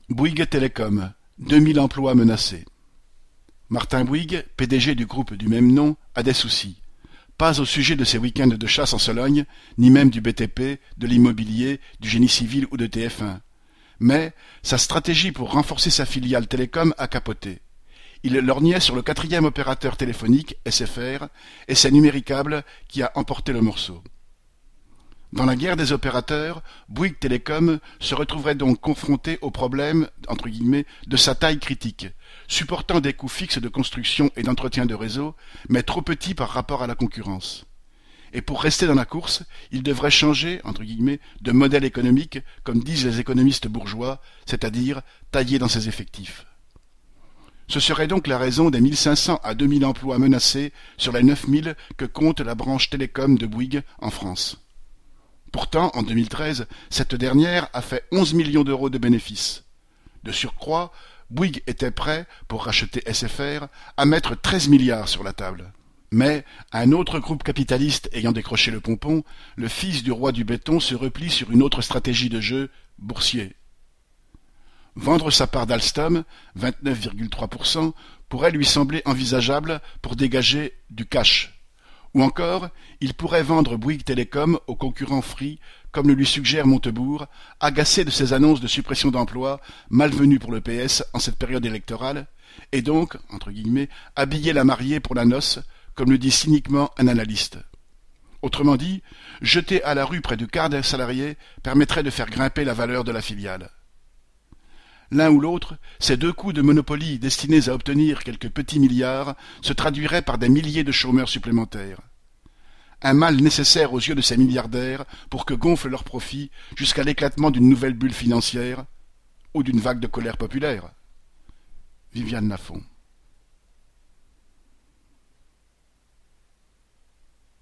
Bouygues Télécom, 2000 emplois menacés. Martin Bouygues, PDG du groupe du même nom, a des soucis. Pas au sujet de ses week-ends de chasse en Sologne, ni même du BTP, de l'immobilier, du génie civil ou de TF1. Mais sa stratégie pour renforcer sa filiale Télécom a capoté. Il lorgnait sur le quatrième opérateur téléphonique, SFR, et c'est Numéricable qui a emporté le morceau. Dans la guerre des opérateurs, Bouygues Télécom se retrouverait donc confronté au problème entre guillemets, de sa taille critique, supportant des coûts fixes de construction et d'entretien de réseau, mais trop petits par rapport à la concurrence. Et pour rester dans la course, il devrait changer entre guillemets, de modèle économique, comme disent les économistes bourgeois, c'est-à-dire tailler dans ses effectifs. Ce serait donc la raison des 1500 à 2000 emplois menacés sur les 9000 que compte la branche télécom de Bouygues en France. Pourtant, en 2013, cette dernière a fait 11 millions d'euros de bénéfices. De surcroît, Bouygues était prêt, pour racheter SFR, à mettre 13 milliards sur la table. Mais, un autre groupe capitaliste ayant décroché le pompon, le fils du roi du béton se replie sur une autre stratégie de jeu, boursier. Vendre sa part d'Alstom, 29,3%, pourrait lui sembler envisageable pour dégager du cash. Ou encore, il pourrait vendre Bouygues Télécom aux concurrents Free, comme le lui suggère Montebourg, agacé de ces annonces de suppression d'emplois, malvenues pour le PS en cette période électorale, et donc, entre guillemets, habiller la mariée pour la noce, comme le dit cyniquement un analyste. Autrement dit, jeter à la rue près du quart des salariés permettrait de faire grimper la valeur de la filiale. L'un ou l'autre, ces deux coups de monopoly destinés à obtenir quelques petits milliards se traduiraient par des milliers de chômeurs supplémentaires. Un mal nécessaire aux yeux de ces milliardaires pour que gonflent leurs profits jusqu'à l'éclatement d'une nouvelle bulle financière ou d'une vague de colère populaire. Viviane Lafont.